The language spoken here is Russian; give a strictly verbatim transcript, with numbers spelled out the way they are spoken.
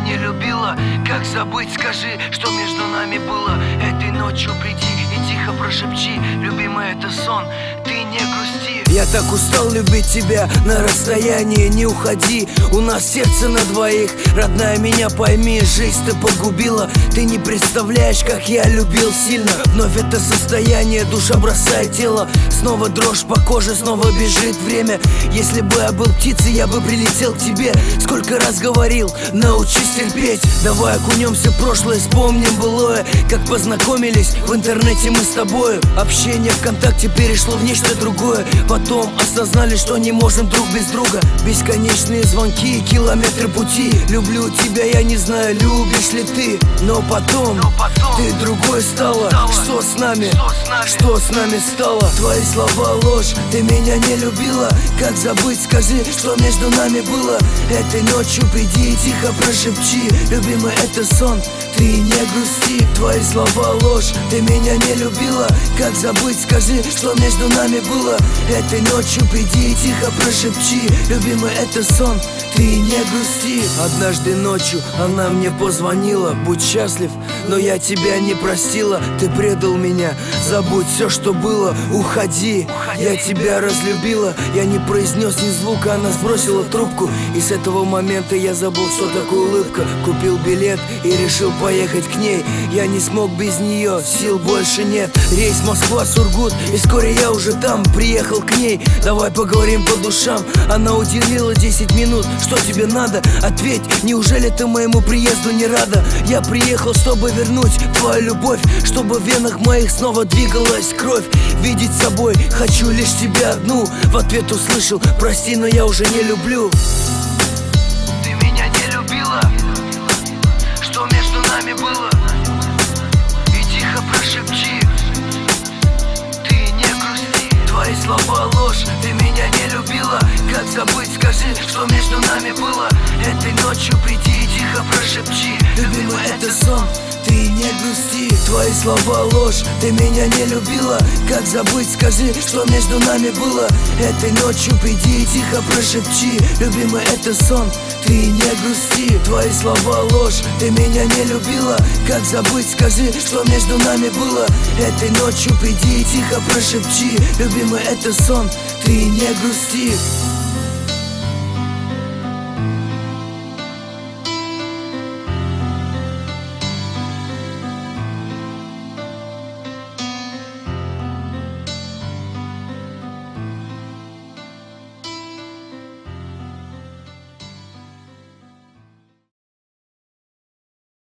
не любила. Как забыть, скажи, что между нами было. Этой ночью приди и тихо прошепчи: любимая, это сон, ты не грусти. Я так устал любить тебя на расстоянии, не уходи. У нас сердце на двоих, родная, меня пойми. Жизнь ты погубила, ты не представляешь, как я любил сильно. Вновь это состояние, душа бросает тело. Снова дрожь по коже, снова бежит время. Если бы я был птицей, я бы прилетел к тебе. Сколько раз говорил, научись терпеть. Давай окунемся в прошлое, вспомним былое. Как познакомились в интернете мы с тобою. Общение ВКонтакте перешло в нечто другое. Потом осознали, что не можем друг без друга. Бесконечные звонки, километры пути. Люблю тебя, я не знаю, любишь ли ты. Но потом, Но потом ты другой стала. стала. Что с нами? Что с нами? Что с нами стало? Твои слова ложь, ты меня не любила. Как забыть, скажи, что между нами было. Этой ночью приди и тихо прошепчи: любимый, это сон, ты не грусти. Твои слова ложь, ты меня не любила. Как забыть, скажи, что между нами было. Этой ночью приди и тихо прошепчи: любимый, это сон, ты не грусти. Однажды ночью она мне позвонила: будь счастлив, но я тебя не простила. Ты предал меня, забудь все, что было, уходи. Я тебя разлюбила, я не произнес ни звука, она сбросила трубку. И с этого момента я забыл, что такое улыбка. Купил билет и решил поехать к ней. Я не смог без нее, сил больше нет. Рейс Москва-Сургут, и вскоре я уже там. Приехал к ней, давай поговорим по душам. Она уделила десять минут, что тебе надо? Ответь, неужели ты моему приезду не рада? Я приехал, чтобы вернуть твою любовь, чтобы в венах моих снова двигалась кровь. Видеть собой хочу лишь тебя одну. В ответ услышал: прости, но я уже не люблю. Ты меня не любила. Что между нами было? И тихо прошепчи: ты не грусти. Твои слова ложь, ты меня не любила. Как забыть, скажи, что между нами было. Этой ночью приди и тихо прошепчи: любимый, это сон, ты не грусти. Твои слова ложь, ты меня не любила. Как забыть, скажи, что между нами было. Этой ночью приди и тихо прошепчи: любимый, это сон, ты не грусти. Твои слова ложь, ты меня не любила. Как забыть, скажи, что между нами было. Этой ночью приди и тихо прошепчи: любимый, это сон, ты не грусти.